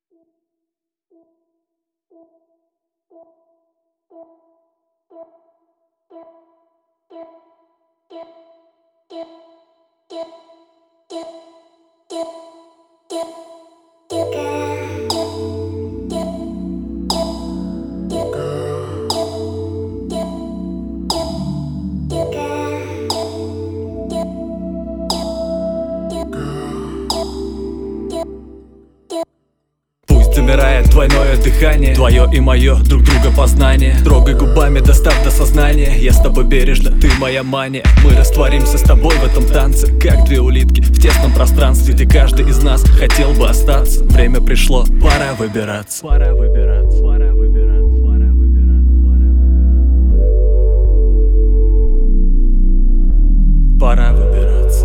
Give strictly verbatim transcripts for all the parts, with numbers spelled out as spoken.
Замирает двойное дыхание, твое и мое, друг друга познание. Трогай губами, достав до сознания. Я с тобой бережно, ты моя мания. Мы растворимся с тобой в этом танце, как две улитки в тесном пространстве, где каждый из нас хотел бы остаться. Время пришло, пора выбираться. Пора выбираться, пора выбираться, пора выбираться. Пора выбираться.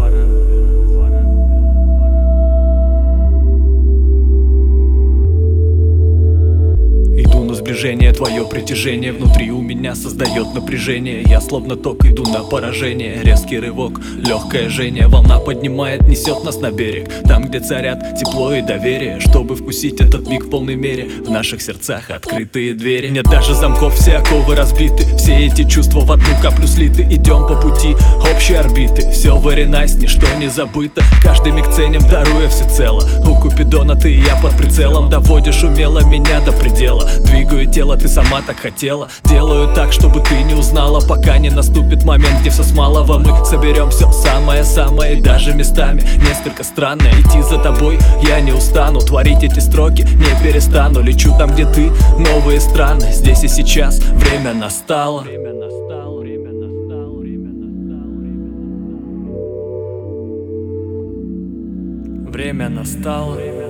Иду на сближение, твое притяжение внутри у меня создает напряжение. Я словно ток иду на поражение. Резкий рывок, легкое жжение. Волна поднимает, несет нас на берег, там, где царят тепло и доверие. Чтобы вкусить этот миг в полной мере, в наших сердцах открытые двери. Нет даже замков, все оковы разбиты. Все эти чувства в одну каплю слиты. Идем по пути общей орбиты. Все very nice, ничто не забыто. Каждый миг ценим, даруя всецело. У Купидона ты и я под прицелом. Доводишь умело меня до предела. Двигаю тело, ты сама так хотела. Делаю так, чтобы ты не узнала, пока не наступит момент, где все с малого мы соберем все самое-самое. И даже местами несколько странно. Идти за тобой я не устану. Творить эти строки не перестану. Лечу там, где ты, новые страны. Здесь и сейчас время настало. Время настало, время настало, время настало, время настало. Время настало.